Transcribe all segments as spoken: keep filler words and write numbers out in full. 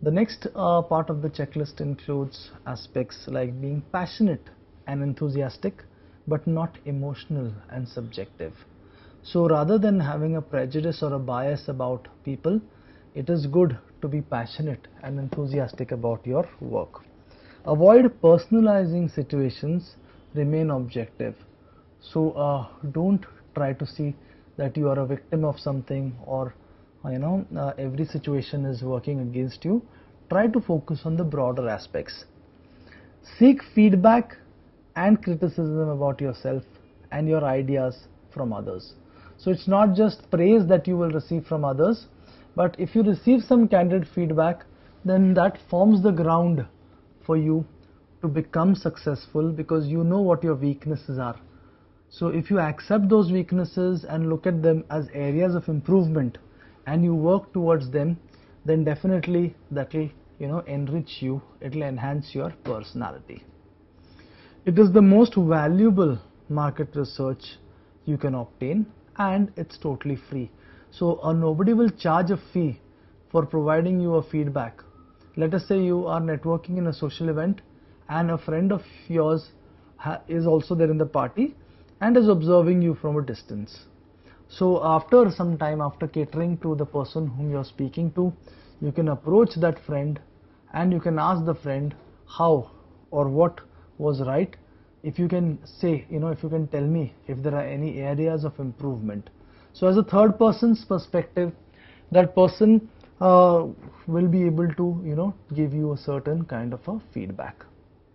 The next uh, part of the checklist includes aspects like being passionate and enthusiastic, but not emotional and subjective. So rather than having a prejudice or a bias about people, it is good to be passionate and enthusiastic about your work. Avoid personalizing situations, remain objective. So uh, don't try to see that you are a victim of something, or you know uh, every situation is working against you. Try to focus on the broader aspects. Seek feedback and criticism about yourself and your ideas from others. So it's not just praise that you will receive from others, but if you receive some candid feedback, then that forms the ground for you to become successful, because you know what your weaknesses are. So if you accept those weaknesses and look at them as areas of improvement and you work towards them, then definitely that will you know enrich you, it will enhance your personality. It is the most valuable market research you can obtain, and it's totally free. So uh, nobody will charge a fee for providing you a feedback. Let us say you are networking in a social event and a friend of yours is also there in the party and is observing you from a distance. So after some time, after catering to the person whom you are speaking to, you can approach that friend and you can ask the friend how or what was right. If you can say, you know, if you can tell me if there are any areas of improvement. So as a third person's perspective, that person uh, will be able to, you know, give you a certain kind of a feedback.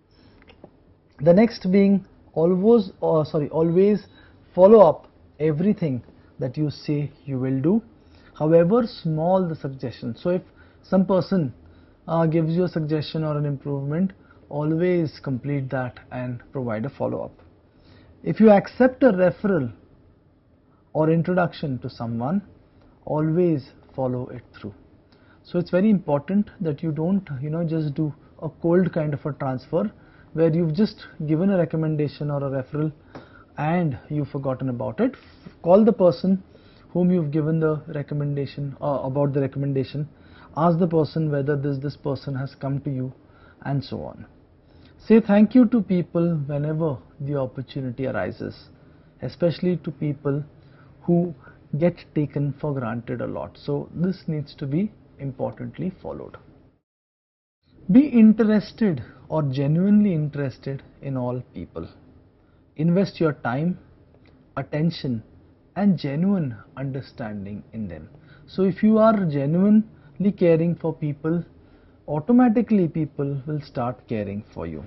The next being always, or sorry, always follow up everything that you say you will do, however small the suggestion. So if some person uh, gives you a suggestion or an improvement, always complete that and provide a follow-up. If you accept a referral or introduction to someone, always follow it through. So it's very important that you don't, you know, just do a cold kind of a transfer where you've just given a recommendation or a referral and you've forgotten about it. Call the person whom you've given the recommendation uh, about the recommendation. Ask the person whether this this person has come to you, and so on. Say thank you to people whenever the opportunity arises, especially to people who get taken for granted a lot. So this needs to be importantly followed. Be interested or genuinely interested in all people. Invest your time, attention and genuine understanding in them. So if you are genuinely caring for people, automatically people will start caring for you.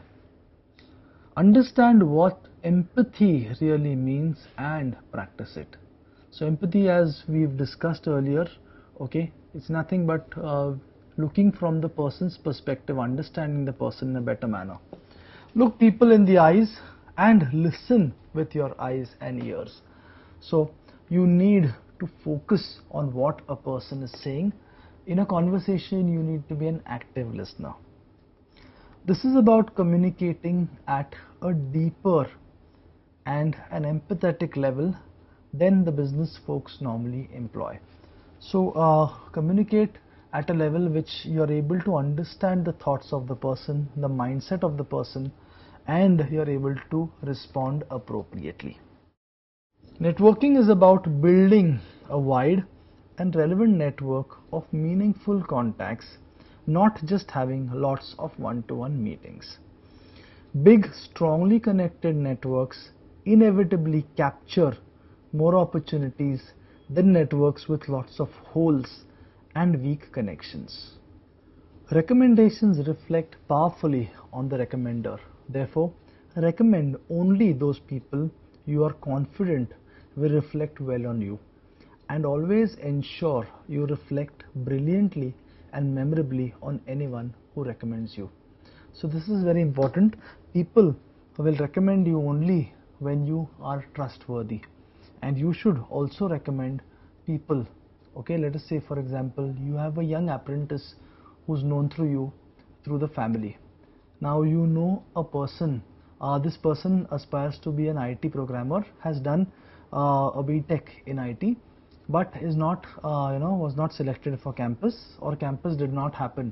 Understand what empathy really means and practice it. So empathy, as we've discussed earlier, okay, it's nothing but uh, looking from the person's perspective, understanding the person in a better manner. Look people in the eyes and listen with your eyes and ears. So you need to focus on what a person is saying. In a conversation, you need to be an active listener. This is about communicating at a deeper and an empathetic level than the business folks normally employ. So uh, communicate at a level which you are able to understand the thoughts of the person, the mindset of the person, and you are able to respond appropriately. Networking is about building a wide and relevant network of meaningful contacts, not just having lots of one-to-one meetings. Big, strongly connected networks inevitably capture more opportunities than networks with lots of holes and weak connections. Recommendations reflect powerfully on the recommender. Therefore, recommend only those people you are confident will reflect well on you, and always ensure you reflect brilliantly and memorably on anyone who recommends you. So this is very important. People will recommend you only when you are trustworthy, and you should also recommend people. Okay, let us say for example you have a young apprentice who's known through you through the family. Now you know a person, uh, this person aspires to be an I T programmer, has done uh, a B Tech in I T, but is not uh, you know was not selected for campus, or campus did not happen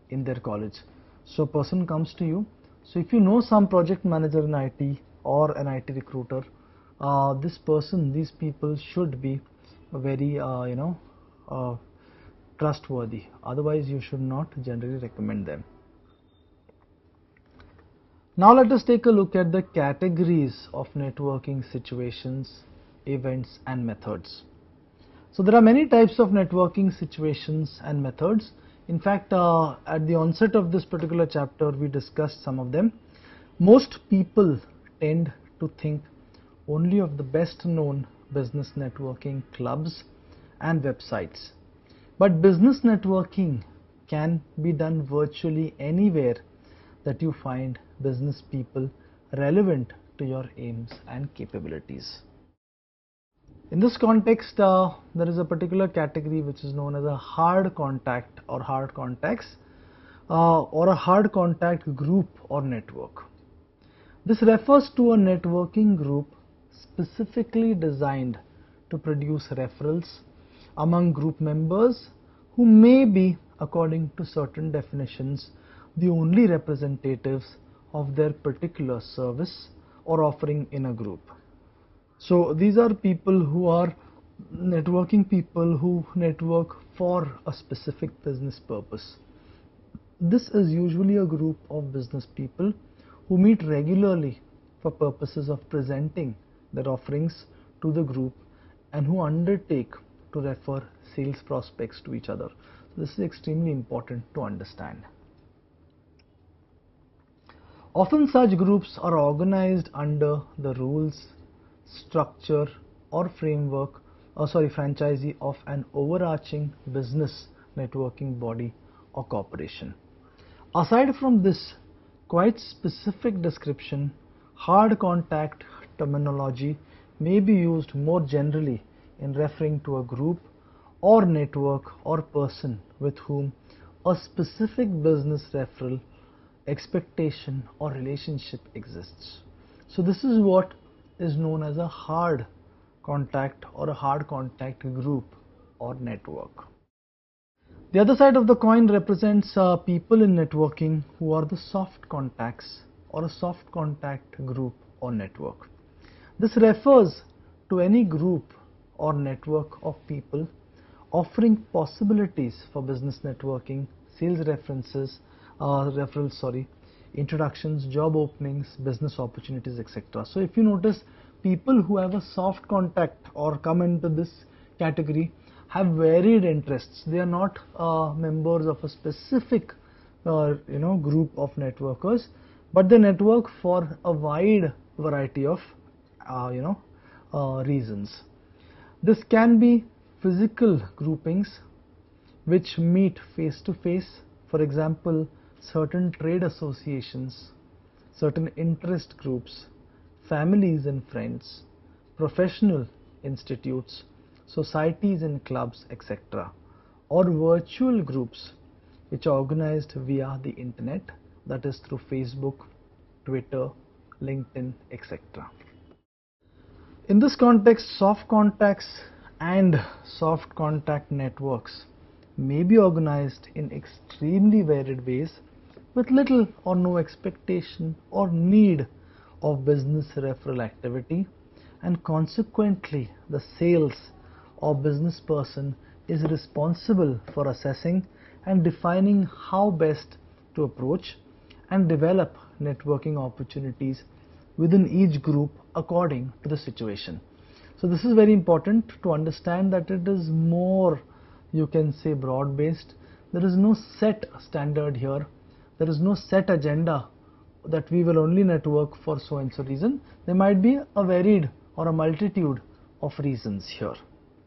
in their college. So a person comes to you. So if you know some project manager in I T or an I T recruiter, uh, this person, these people should be very, uh, you know, uh, trustworthy. Otherwise, you should not generally recommend them. Now let us take a look at the categories of networking situations, events and methods. So there are many types of networking situations and methods. In fact, uh, at the onset of this particular chapter, we discussed some of them. Most people tend to think only of the best known business networking clubs and websites. But business networking can be done virtually anywhere that you find business people relevant to your aims and capabilities. In this context, uh, there is a particular category which is known as a hard contact or hard contacts uh, or a hard contact group or network. This refers to a networking group specifically designed to produce referrals among group members who may be, according to certain definitions, the only representatives of their particular service or offering in a group. So these are people who are networking people who network for a specific business purpose. This is usually a group of business people who meet regularly for purposes of presenting their offerings to the group and who undertake to refer sales prospects to each other. So this is extremely important to understand. Often such groups are organized under the rules, structure or framework or sorry franchisee of an overarching business networking body or corporation. Aside from this quite specific description, hard contact terminology may be used more generally in referring to a group or network or person with whom a specific business referral, expectation or relationship exists. So this is what is known as a hard contact or a hard contact group or network. The other side of the coin represents uh, people in networking who are the soft contacts or a soft contact group or network. This refers to any group or network of people offering possibilities for business networking, sales references, uh, referrals, sorry, introductions, job openings, business opportunities, et cetera. So if you notice, people who have a soft contact or come into this category have varied interests. They are not uh, members of a specific uh, you know group of networkers, but they network for a wide variety of uh, you know uh, reasons. This can be physical groupings which meet face to face. For example, certain trade associations, certain interest groups, families and friends, professional institutes, societies and clubs, et cetera, or virtual groups which are organized via the internet, that is through Facebook, Twitter, LinkedIn, et cetera. In this context, soft contacts and soft contact networks may be organized in extremely varied ways with little or no expectation or need of business referral activity, and consequently the sales or business person is responsible for assessing and defining how best to approach and develop networking opportunities within each group according to the situation. So this is very important to understand that it is more, you can say, broad based. There is no set standard here. There is no set agenda that we will only network for so and so reason. There might be a varied or a multitude of reasons here.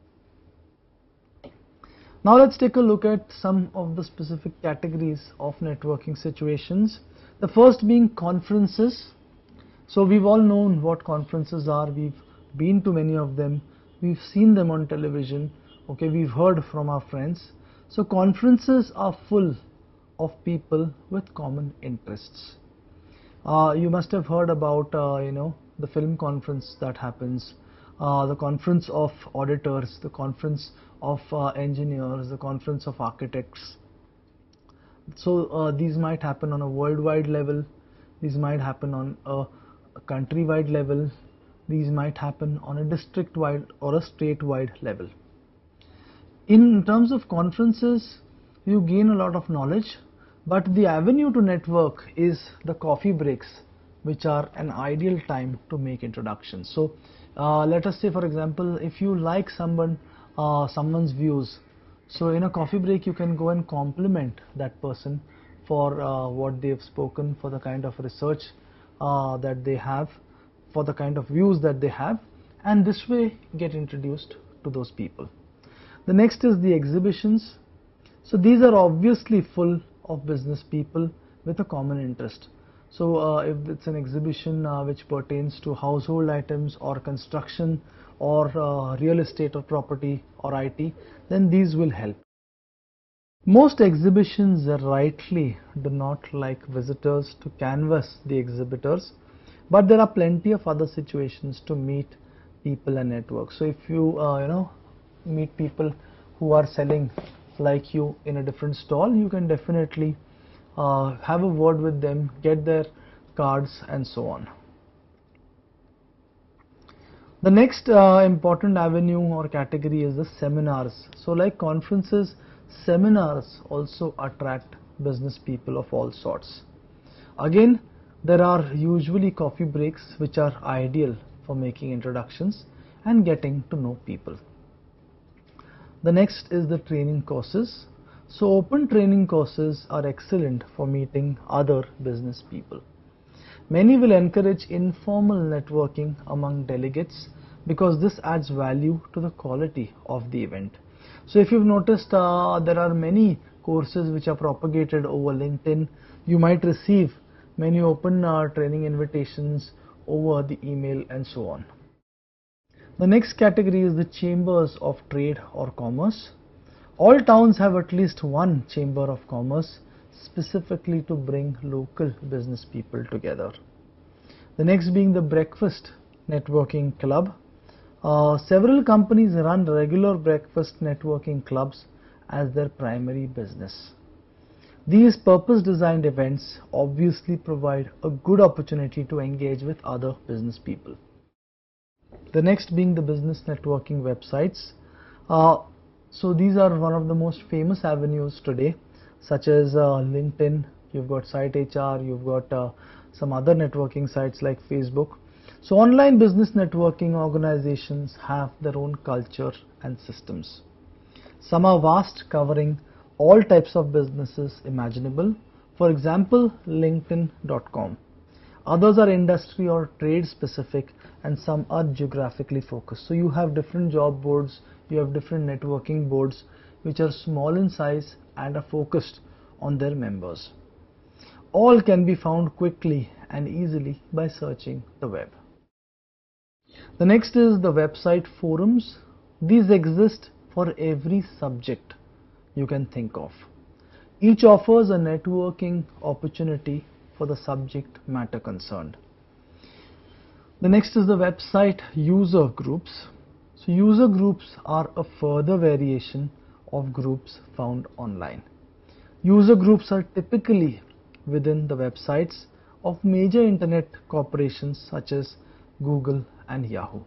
Now let's take a look at some of the specific categories of networking situations. The first being conferences. So we've all known what conferences are. We've been to many of them. We've seen them on television. Okay, we've heard from our friends. So conferences are full of people with common interests. Uh, you must have heard about uh, you know the film conference that happens, uh, the conference of auditors, the conference of uh, engineers, the conference of architects. So uh, these might happen on a worldwide level, these might happen on a, a country-wide level, these might happen on a district-wide or a state-wide level. In terms of conferences, you gain a lot of knowledge, but the avenue to network is the coffee breaks, which are an ideal time to make introductions. So uh, let us say, for example, if you like someone, uh, someone's views, so in a coffee break you can go and compliment that person for uh, what they have spoken, for the kind of research uh, that they have, for the kind of views that they have, and this way get introduced to those people. The next is the exhibitions. So these are obviously full of business people with a common interest. So uh, if it's an exhibition uh, which pertains to household items or construction or uh, real estate or property or I T, then these will help. Most exhibitions rightly do not like visitors to canvass the exhibitors, but there are plenty of other situations to meet people and network. So if you uh, you know meet people who are selling like you in a different stall, you can definitely uh, have a word with them, get their cards and so on. The next uh, important avenue or category is the seminars. So like conferences, seminars also attract business people of all sorts. Again, there are usually coffee breaks which are ideal for making introductions and getting to know people. The next is the training courses. So open training courses are excellent for meeting other business people. Many will encourage informal networking among delegates because this adds value to the quality of the event. So if you've noticed, uh, there are many courses which are propagated over LinkedIn. You might receive many open uh, training invitations over the email and so on. The next category is the chambers of trade or commerce. All towns have at least one chamber of commerce specifically to bring local business people together. The next being the breakfast networking club. Uh, several companies run regular breakfast networking clubs as their primary business. These purpose-designed events obviously provide a good opportunity to engage with other business people. The next being the business networking websites. Uh, so these are one of the most famous avenues today, such as uh, LinkedIn, you've got SiteHR, you've got uh, some other networking sites like Facebook. So online business networking organizations have their own culture and systems. Some are vast, covering all types of businesses imaginable. For example, LinkedIn dot com. Others are industry or trade specific, and some are geographically focused. So you have different job boards, you have different networking boards which are small in size and are focused on their members. All can be found quickly and easily by searching the web. The next is the website forums. These exist for every subject you can think of. Each offers a networking opportunity for the subject matter concerned. The next is the website user groups. So user groups are a further variation of groups found online. User groups are typically within the websites of major internet corporations such as Google and Yahoo.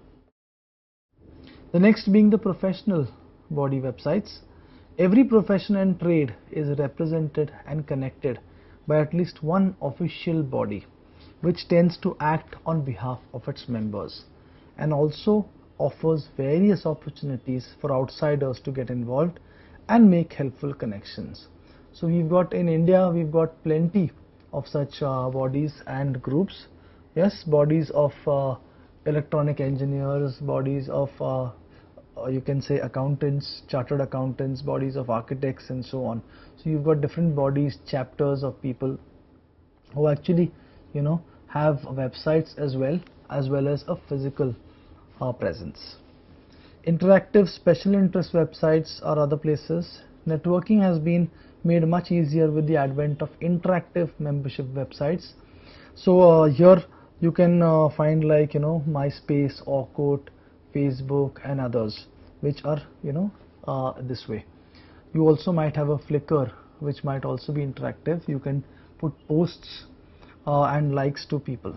The next being the professional body websites. Every profession and trade is represented and connected by at least one official body which tends to act on behalf of its members and also offers various opportunities for outsiders to get involved and make helpful connections. So we've got in India, we've got plenty of such uh, bodies and groups. Yes, bodies of uh, electronic engineers, bodies of uh, uh, you can say accountants, chartered accountants, bodies of architects and so on. So you've got different bodies, chapters of people who actually, you know, have websites as well, as well as a physical uh, presence. Interactive special interest websites are other places. Networking has been made much easier with the advent of interactive membership websites. So uh, here you can uh, find like, you know, MySpace, Orkut, Facebook and others which are, you know, uh, this way. You also might have a Flickr which might also be interactive. You can put posts uh, and likes to people.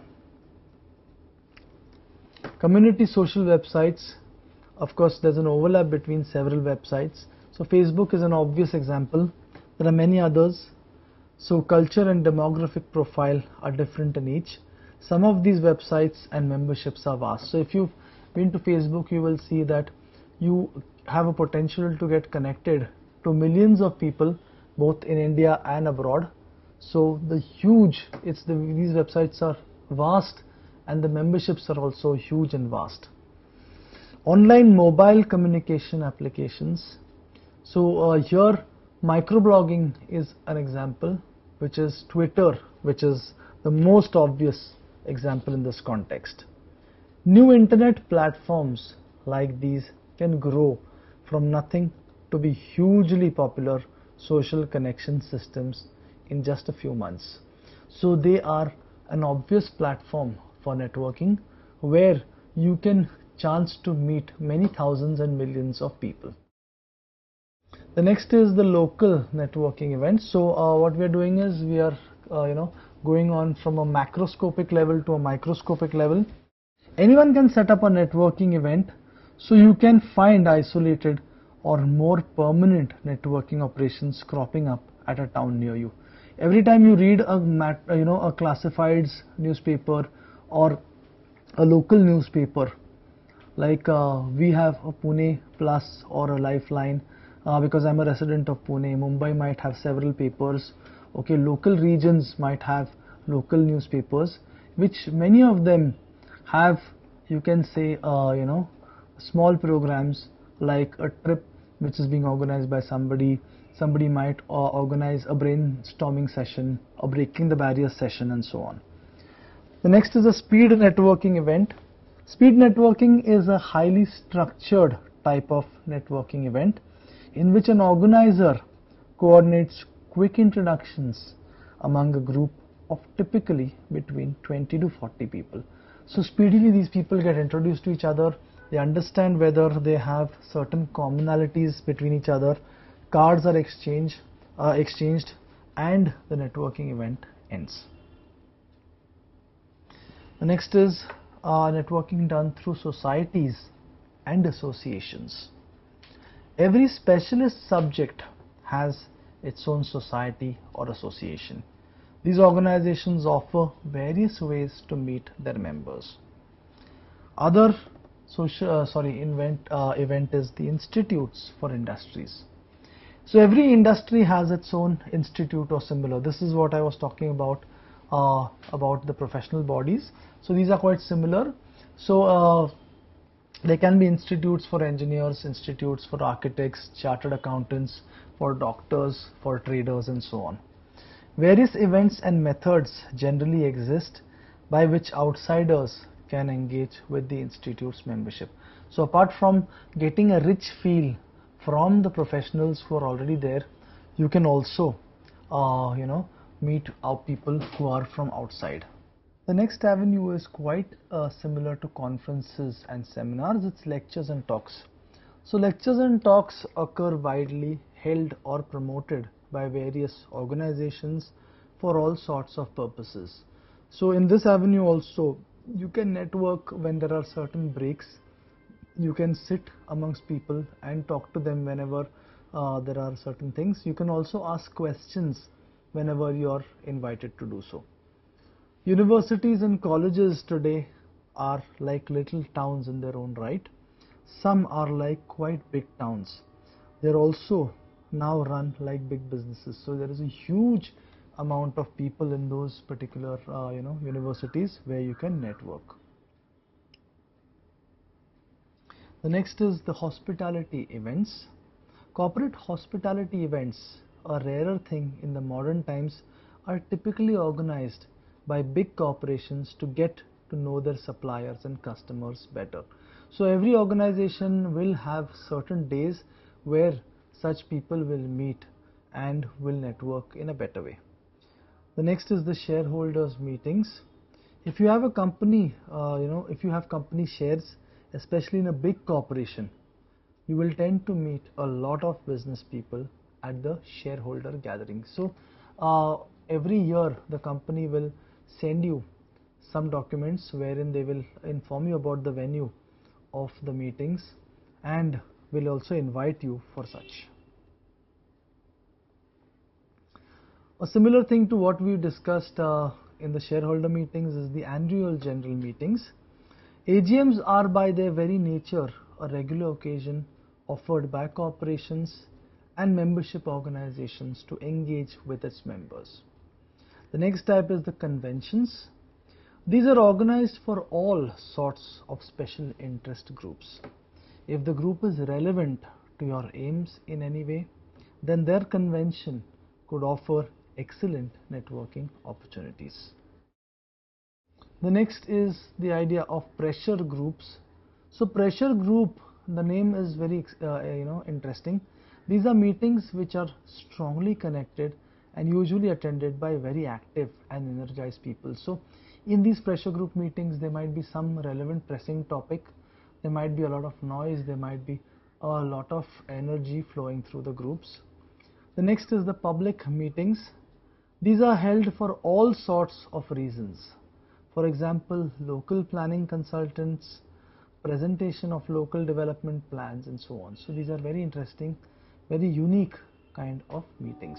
Community social websites, of course there's an overlap between several websites. So Facebook is an obvious example. There are many others. So culture and demographic profile are different in each. Some of these websites and memberships are vast. So if you've been to Facebook, you will see that you have a potential to get connected to millions of people both in India and abroad. So the huge, it's the, these websites are vast, and the memberships are also huge and vast. Online mobile communication applications. So uh, here microblogging is an example, which is Twitter, which is the most obvious example in this context. New internet platforms like these can grow from nothing to be hugely popular social connection systems in just a few months. So they are an obvious platform for networking where you can chance to meet many thousands and millions of people. The next is the local networking events. So uh, what we are doing is we are uh, you know going on from a macroscopic level to a microscopic level. Anyone can set up a networking event, so you can find isolated or more permanent networking operations cropping up at a town near you. Every time you read a mat, you know a classifieds newspaper or a local newspaper, like uh, we have a Pune Plus or a Lifeline, uh, because I'm a resident of Pune. Mumbai might have several papers. Okay, local regions might have local newspapers, which many of them have, you can say, uh, you know, small programs like a trip which is being organized by somebody. Somebody might uh, organize a brainstorming session, a breaking the barriers session, and so on. The next is a speed networking event. Speed networking is a highly structured type of networking event in which an organizer coordinates quick introductions among a group of typically between twenty to forty people. So speedily these people get introduced to each other, they understand whether they have certain commonalities between each other, cards are exchanged, uh, exchanged and the networking event ends. The next is uh, networking done through societies and associations. Every specialist subject has its own society or association. These organizations offer various ways to meet their members. Other social, uh, sorry, event, uh, event is the institutes for industries. So every industry has its own institute or similar. This is what I was talking about, uh, about the professional bodies. So these are quite similar. So uh, there can be institutes for engineers, institutes for architects, chartered accountants, for doctors, for traders, and so on. Various events and methods generally exist by which outsiders can engage with the institute's membership. So apart from getting a rich feel from the professionals who are already there, you can also uh, you know meet out people who are from outside. The next avenue is quite uh, similar to conferences and seminars. It's lectures and talks. So lectures and talks occur widely, held or promoted by various organizations for all sorts of purposes. So in this avenue also, you can network when there are certain breaks. You can sit amongst people and talk to them whenever uh, there are certain things. You can also ask questions whenever you are invited to do so. Universities and colleges today are like little towns in their own right. Some are like quite big towns. They're also now run like big businesses. So there is a huge amount of people in those particular uh, you know universities where you can network. The next is the hospitality events. Corporate hospitality events, a rarer thing in the modern times, are typically organized by big corporations to get to know their suppliers and customers better. So every organization will have certain days where such people will meet and will network in a better way. The next is the shareholders meetings. If you have a company, uh, you know, if you have company shares, especially in a big corporation, you will tend to meet a lot of business people at the shareholder gathering. So uh, every year the company will send you some documents wherein they will inform you about the venue of the meetings and will also invite you for such. A similar thing to what we discussed uh, in the shareholder meetings is the annual general meetings. A G Ms are by their very nature a regular occasion offered by corporations and membership organizations to engage with its members. The next type is the conventions. These are organized for all sorts of special interest groups. If the group is relevant to your aims in any way, then their convention could offer excellent networking opportunities. The next is the idea of pressure groups. So pressure group, the name is very uh, you know interesting. These are meetings which are strongly connected and usually attended by very active and energized people. So in these pressure group meetings, there might be some relevant pressing topic, there might be a lot of noise, there might be a lot of energy flowing through the groups. The next is the public meetings. These are held for all sorts of reasons. For example, local planning consultants, presentation of local development plans, and so on. So these are very interesting, very unique kind of meetings.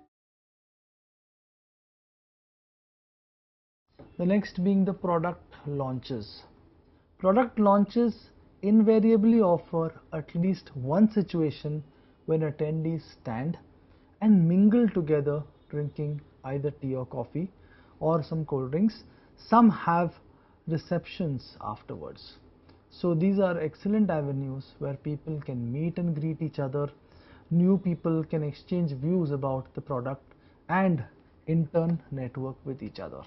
The next being the product launches. Product launches invariably offer at least one situation when attendees stand and mingle together drinking either tea or coffee or some cold drinks. Some have receptions afterwards. So these are excellent avenues where people can meet and greet each other, new people can exchange views about the product and in turn network with each other.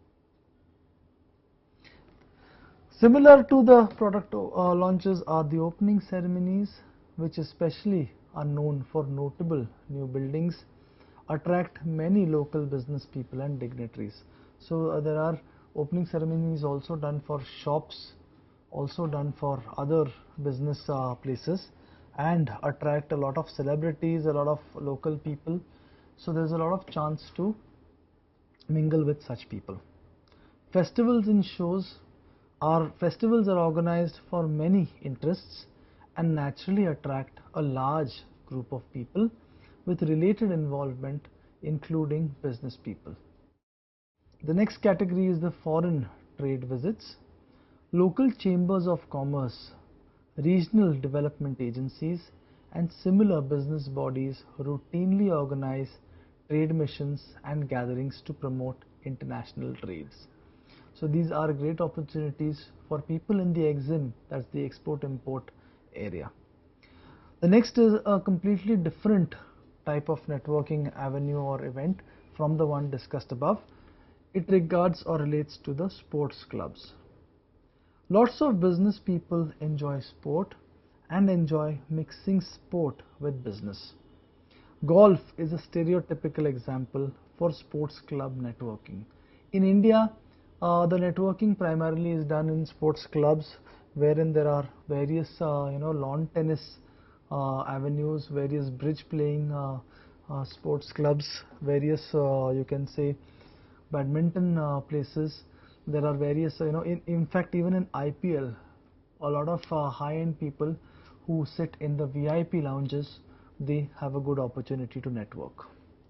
Similar to the product uh, launches are the opening ceremonies, which especially are known for notable new buildings, attract many local business people and dignitaries. So uh, there are opening ceremonies also done for shops, also done for other business uh, places, and attract a lot of celebrities, a lot of local people. So there's a lot of chance to mingle with such people. Festivals and shows are festivals are organized for many interests and naturally attract a large group of people with related involvement, including business people. The next category is the foreign trade visits. Local chambers of commerce, regional development agencies, and similar business bodies routinely organize trade missions and gatherings to promote international trades. So these are great opportunities for people in the E X I M, that's the export-import area. The next is a completely different type of networking avenue or event from the one discussed above. It regards or relates to the sports clubs. Lots of business people enjoy sport and enjoy mixing sport with business. Golf is a stereotypical example for sports club networking. In India, uh, the networking primarily is done in sports clubs, wherein there are various uh, you know lawn tennis uh, avenues, various bridge playing uh, uh, sports clubs, various uh, you can say badminton uh, places. There are various, you know, in, in fact, even in I P L, a lot of uh, high-end people who sit in the V I P lounges, they have a good opportunity to network.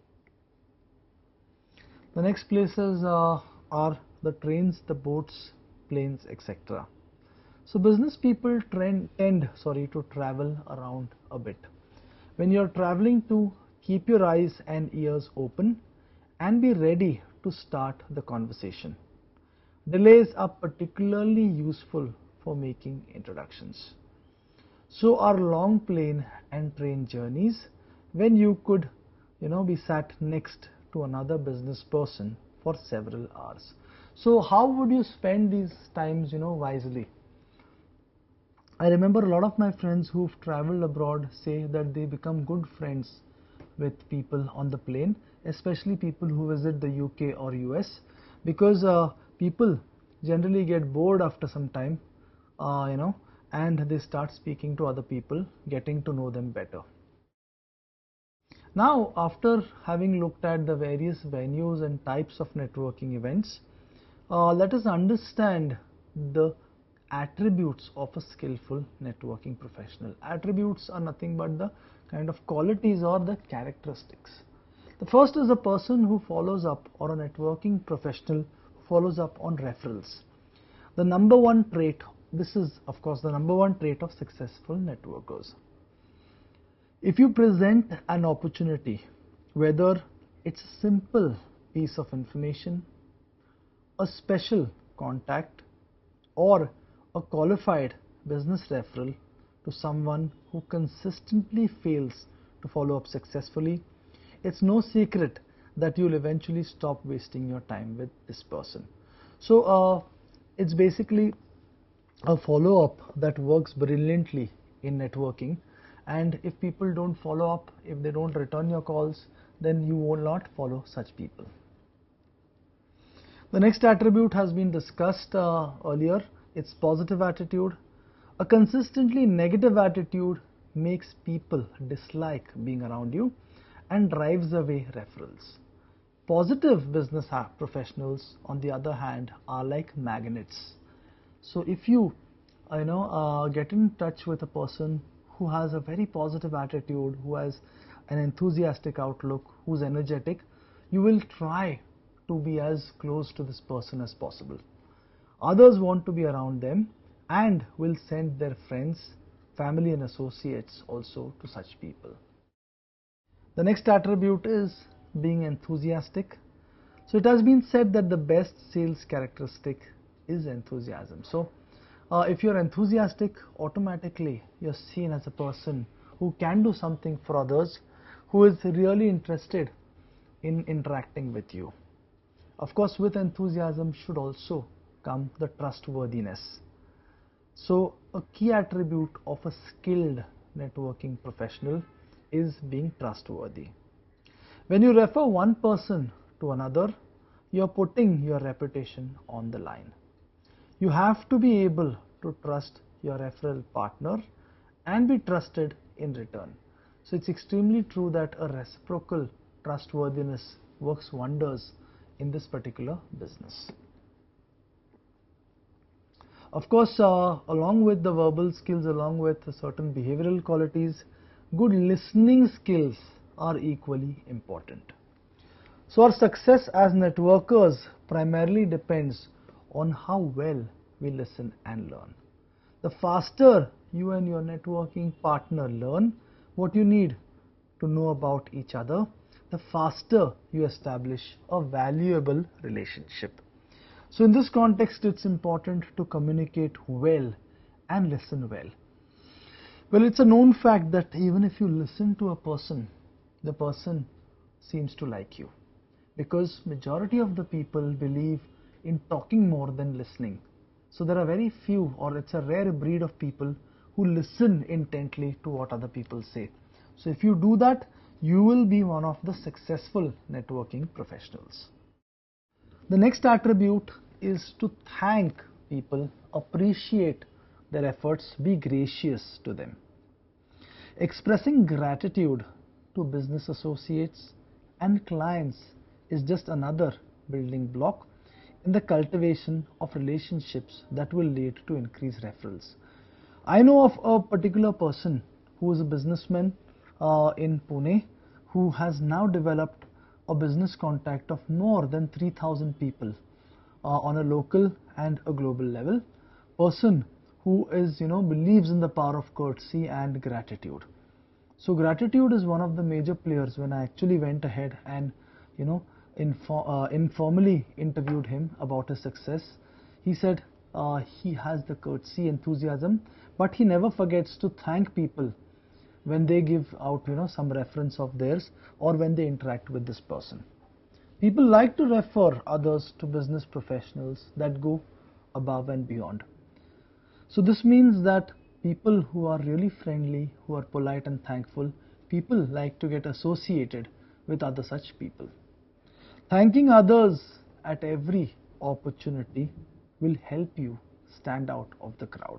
The next places uh, are the trains, the boats, planes, et cetera. So business people trend, tend, sorry, to travel around a bit. When you're traveling, to keep your eyes and ears open and be ready to start the conversation. Delays are particularly useful for making introductions. So are long plane and train journeys, when you could, you know, be sat next to another business person for several hours. So how would you spend these times, you know, wisely? I remember a lot of my friends who've traveled abroad say that they become good friends with people on the plane, especially people who visit the U K or U S, because uh, people generally get bored after some time, uh, you know, and they start speaking to other people, getting to know them better. Now, after having looked at the various venues and types of networking events, uh, let us understand the attributes of a skillful networking professional. Attributes are nothing but the kind of qualities or the characteristics. The first is a person who follows up, or a networking professional who follows up on referrals. The number one trait, this is of course the number one trait of successful networkers. If you present an opportunity, whether it's a simple piece of information, a special contact, or a qualified business referral to someone who consistently fails to follow up successfully, it's no secret that you'll eventually stop wasting your time with this person. So uh, it's basically a follow-up that works brilliantly in networking, and if people don't follow up, if they don't return your calls, then you will not follow such people. The next attribute has been discussed uh, earlier. It's positive attitude. A consistently negative attitude makes people dislike being around you and drives away referrals. Positive business professionals, on the other hand, are like magnets. So if you, you know, uh, get in touch with a person who has a very positive attitude, who has an enthusiastic outlook, who's energetic, you will try to be as close to this person as possible. Others want to be around them and will send their friends, family and associates also to such people. The next attribute is being enthusiastic. So it has been said that the best sales characteristic is enthusiasm. So uh, if you're enthusiastic, automatically you're seen as a person who can do something for others, who is really interested in interacting with you. Of course, with enthusiasm should also come the trustworthiness. So a key attribute of a skilled networking professional is being trustworthy. When you refer one person to another, you're putting your reputation on the line. You have to be able to trust your referral partner and be trusted in return. So it's extremely true that a reciprocal trustworthiness works wonders in this particular business. Of course, uh, along with the verbal skills, along with certain behavioral qualities, good listening skills are equally important. So our success as networkers primarily depends on how well we listen and learn. The faster you and your networking partner learn what you need to know about each other, the faster you establish a valuable relationship. So in this context, it's important to communicate well and listen well. Well, it's a known fact that even if you listen to a person, the person seems to like you, because majority of the people believe in talking more than listening. So there are very few, or it's a rare breed of people who listen intently to what other people say. So if you do that, you will be one of the successful networking professionals. The next attribute is to thank people, appreciate their efforts, be gracious to them. Expressing gratitude to business associates and clients is just another building block in the cultivation of relationships that will lead to increased referrals. I know of a particular person who is a businessman uh, in Pune who has now developed a business contact of more than three thousand people uh, on a local and a global level. Person who is, you know, believes in the power of courtesy and gratitude. So gratitude is one of the major players. When I actually went ahead and, you know, info uh, informally interviewed him about his success, he said uh, he has the courtesy, enthusiasm, but he never forgets to thank people when they give out, you know, some reference of theirs or when they interact with this person. People like to refer others to business professionals that go above and beyond. So this means that people who are really friendly, who are polite and thankful, people like to get associated with other such people. Thanking others at every opportunity will help you stand out of the crowd.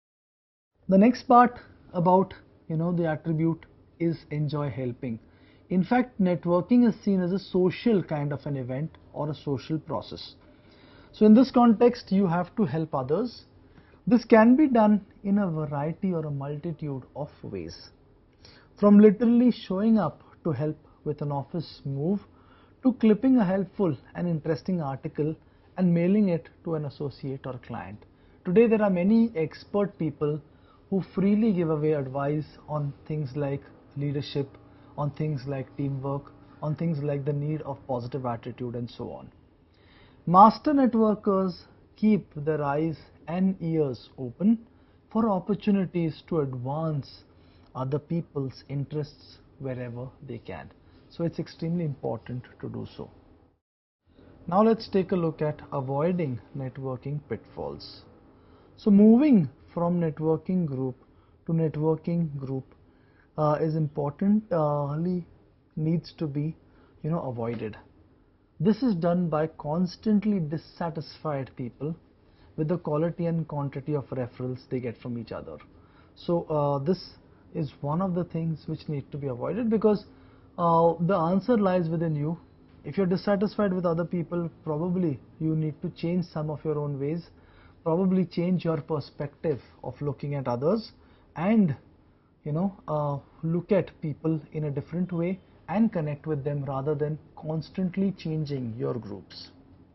The next part about, you know, the attribute is enjoy helping. In fact, networking is seen as a social kind of an event or a social process. So in this context, you have to help others. This can be done in a variety or a multitude of ways. From literally showing up to help with an office move, to clipping a helpful and interesting article and mailing it to an associate or client. Today there are many expert people who freely give away advice on things like leadership, on things like teamwork, on things like the need of positive attitude and so on. Master networkers keep their eyes and ears open for opportunities to advance other people's interests wherever they can. So it's extremely important to do so. Now let's take a look at avoiding networking pitfalls. So moving from networking group to networking group uh, is important, uh, needs to be you know avoided. This is done by constantly dissatisfied people with the quality and quantity of referrals they get from each other. So uh, this is one of the things which need to be avoided, because uh, the answer lies within you. If you're dissatisfied with other people, probably you need to change some of your own ways, probably change your perspective of looking at others, and you know uh, look at people in a different way and connect with them rather than constantly changing your groups.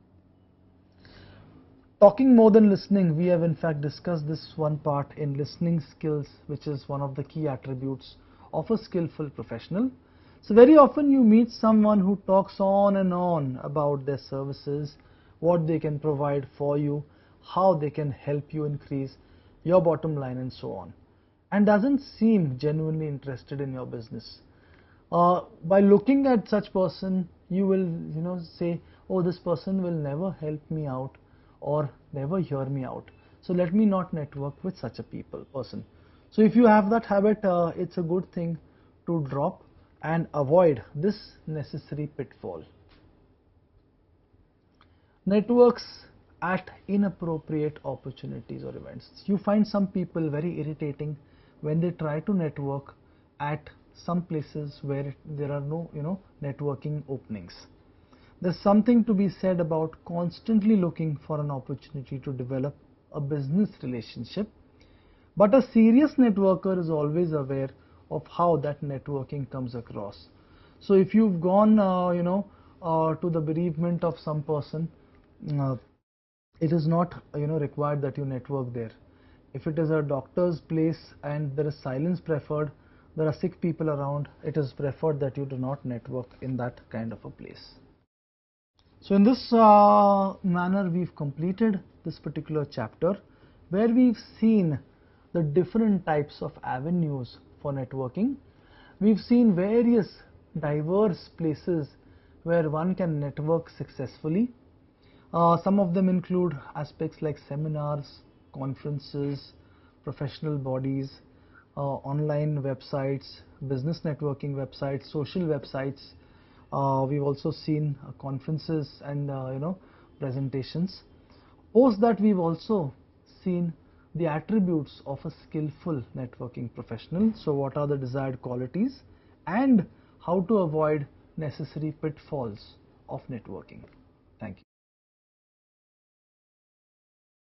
Talking more than listening, we have in fact discussed this one part in listening skills, which is one of the key attributes of a skillful professional. So very often you meet someone who talks on and on about their services, what they can provide for you, how they can help you increase your bottom line and so on, and doesn't seem genuinely interested in your business. Uh, by looking at such person, you will you know say, oh, this person will never help me out or never hear me out, so let me not network with such a people person. So if you have that habit, uh, it's a good thing to drop and avoid this necessary pitfall. Networks at inappropriate opportunities or events. You find some people very irritating when they try to network at some places where there are no you know networking openings. There's something to be said about constantly looking for an opportunity to develop a business relationship, but a serious networker is always aware of how that networking comes across. So if you've gone uh, you know uh, to the bereavement of some person, uh, it is not you know required that you network there. If it is a doctor's place and there is silence preferred, there are sick people around, it is preferred that you do not network in that kind of a place. So in this uh, manner, we've completed this particular chapter, where we've seen the different types of avenues for networking. We've seen various diverse places where one can network successfully. Uh, some of them include aspects like seminars, conferences, professional bodies, uh, online websites, business networking websites, social websites. Uh, we've also seen uh, conferences and uh, you know presentations. Post that, we've also seen the attributes of a skillful networking professional. So what are the desired qualities and how to avoid necessary pitfalls of networking. Thank you.